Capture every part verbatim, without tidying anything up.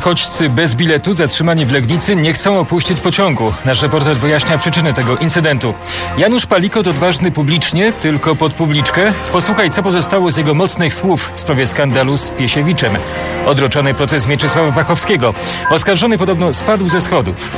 Uchodźcy bez biletu zatrzymani w Legnicy nie chcą opuścić pociągu. Nasz reporter wyjaśnia przyczyny tego incydentu. Janusz Palikot odważny publicznie, tylko pod publiczkę. Posłuchaj, co pozostało z jego mocnych słów w sprawie skandalu z Piesiewiczem. Odroczony proces Mieczysława Wachowskiego. Oskarżony podobno spadł ze schodów.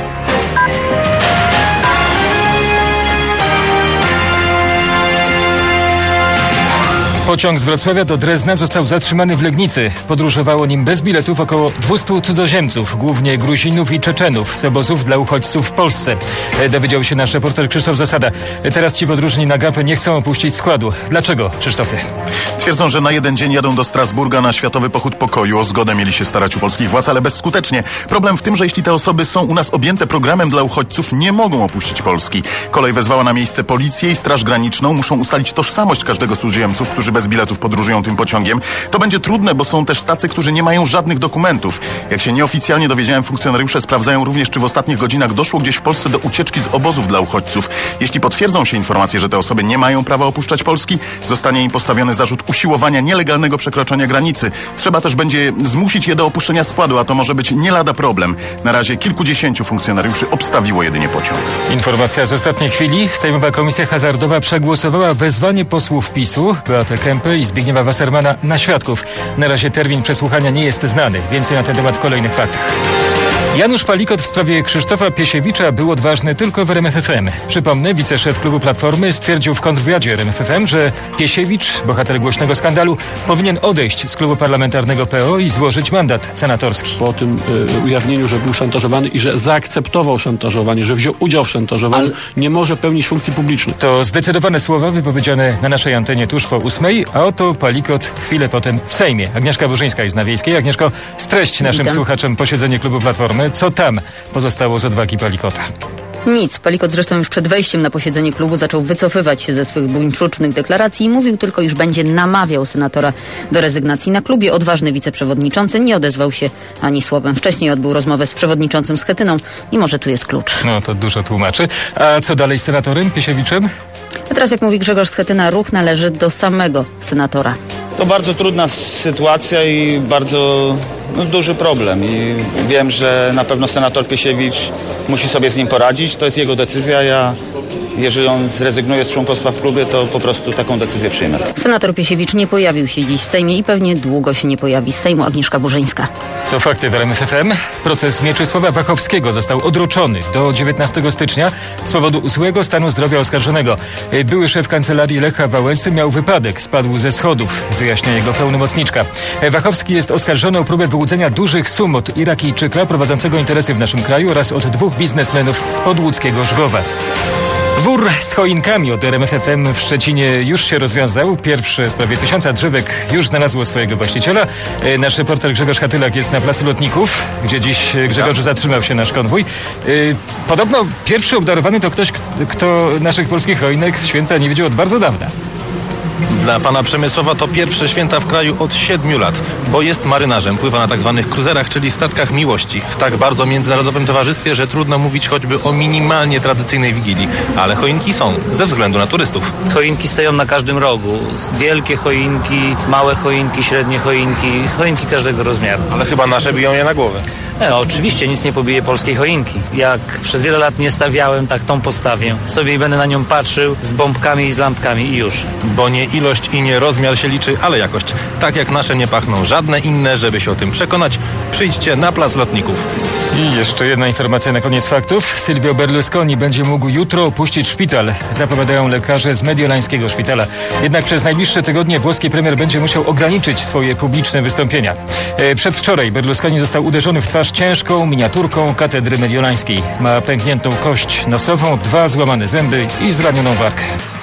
Pociąg z Wrocławia do Drezna został zatrzymany w Legnicy. Podróżowało nim bez biletów około dwustu cudzoziemców, głównie Gruzinów i Czeczenów z obozów dla uchodźców w Polsce. Dowiedział się nasz reporter Krzysztof Zasada. Teraz ci podróżni na gapę nie chcą opuścić składu. Dlaczego, Krzysztofie? Twierdzą, że na jeden dzień jadą do Strasburga na Światowy Pochód Pokoju. O zgodę mieli się starać u polskich władz, ale bezskutecznie. Problem w tym, że jeśli te osoby są u nas objęte programem dla uchodźców, nie mogą opuścić Polski. Kolej wezwała na miejsce policję i Straż Graniczną. Muszą ustalić tożsamość każdego z cudzoziemców, którzy bez biletów podróżują tym pociągiem. To będzie trudne, bo są też tacy, którzy nie mają żadnych dokumentów. Jak się nieoficjalnie dowiedziałem, funkcjonariusze sprawdzają również, czy w ostatnich godzinach doszło gdzieś w Polsce do ucieczki z obozów dla uchodźców. Jeśli potwierdzą się informacje, że te osoby nie mają prawa opuszczać Polski, zostanie im postawiony zarzut usiłowania nielegalnego przekroczenia granicy. Trzeba też będzie zmusić je do opuszczenia składu, a to może być nie lada problem. Na razie kilkudziesięciu funkcjonariuszy obstawiło jedynie pociąg. Informacja z ostatniej chwili. Sejmowa Komisja Hazardowa przegłosowała wezwanie posłów PiSu, Beaty Kempy i Zbigniewa Wassermana, na świadków. Na razie termin przesłuchania nie jest znany. Więcej na ten temat w kolejnych faktach. Janusz Palikot w sprawie Krzysztofa Piesiewicza był odważny tylko w R M F F M. Przypomnę, wiceszef klubu Platformy stwierdził w kontrwywiadzie R M F F M, że Piesiewicz, bohater głośnego skandalu, powinien odejść z klubu parlamentarnego P O i złożyć mandat senatorski. Po tym y, ujawnieniu, że był szantażowany i że zaakceptował szantażowanie, że wziął udział w szantażowaniu, Ale... nie może pełnić funkcji publicznych. To zdecydowane słowa wypowiedziane na naszej antenie tuż po ósmej, a oto Palikot chwilę potem w Sejmie. Agnieszka Burzyńska jest na Wiejskiej. Agnieszko, streść naszym Witam. słuchaczom posiedzenie klubu Platformy. Co tam pozostało z odwagi Palikota? Nic. Palikot zresztą już przed wejściem na posiedzenie klubu zaczął wycofywać się ze swych buńczucznych deklaracji i mówił tylko, iż będzie namawiał senatora do rezygnacji. Na klubie odważny wiceprzewodniczący nie odezwał się ani słowem. Wcześniej odbył rozmowę z przewodniczącym Schetyną i może tu jest klucz. No to dużo tłumaczy. A co dalej z senatorem Piesiewiczem? A teraz, jak mówi Grzegorz Schetyna, ruch należy do samego senatora. To bardzo trudna sytuacja i bardzo no, duży problem. I wiem, że na pewno senator Piesiewicz musi sobie z nim poradzić. To jest jego decyzja. Ja, jeżeli on zrezygnuje z członkostwa w klubie, to po prostu taką decyzję przyjmę. Senator Piesiewicz nie pojawił się dziś w Sejmie i pewnie długo się nie pojawi. Z Sejmu Agnieszka Burzyńska. To fakty w R M F F M. Proces Mieczysława Wachowskiego został odroczony do dziewiętnastego stycznia z powodu złego stanu zdrowia oskarżonego. Były szef kancelarii Lecha Wałęsy miał wypadek, spadł ze schodów, wyjaśnia jego pełnomocniczka. Wachowski jest oskarżony o próbę wyłudzenia dużych sum od Irakijczyka prowadzącego interesy w naszym kraju oraz od dwóch biznesmenów z podłódzkiego Żgowa. Wór z choinkami od R M F F M w Szczecinie już się rozwiązał. Pierwsze z prawie tysiąca drzewek już znalazło swojego właściciela. Nasz reporter Grzegorz Hatylak jest na Placu Lotników, gdzie dziś Grzegorzu zatrzymał się nasz konwój. Podobno pierwszy obdarowany to ktoś, kto naszych polskich choinek święta nie widział od bardzo dawna. Dla pana Przemysława to pierwsze święta w kraju od siedmiu lat, bo jest marynarzem, pływa na tak zwanych kruzerach, czyli statkach miłości, w tak bardzo międzynarodowym towarzystwie, że trudno mówić choćby o minimalnie tradycyjnej wigilii, ale choinki są, ze względu na turystów. Choinki stoją na każdym rogu, wielkie choinki, małe choinki, średnie choinki, choinki każdego rozmiaru. Ale chyba nasze biją je na głowę. No, oczywiście nic nie pobije polskiej choinki. Jak przez wiele lat nie stawiałem, tak tą postawię. Sobie i będę na nią patrzył z bombkami i z lampkami i już. Bo nie ilość i nie rozmiar się liczy, ale jakość. Tak jak nasze nie pachną żadne inne, żeby się o tym przekonać, przyjdźcie na Plac Lotników. I jeszcze jedna informacja na koniec faktów. Silvio Berlusconi będzie mógł jutro opuścić szpital, zapowiadają lekarze z mediolańskiego szpitala. Jednak przez najbliższe tygodnie włoski premier będzie musiał ograniczyć swoje publiczne wystąpienia. Przedwczoraj Berlusconi został uderzony w twarz ciężką miniaturką katedry mediolańskiej. Ma pękniętą kość nosową, dwa złamane zęby i zranioną wargę.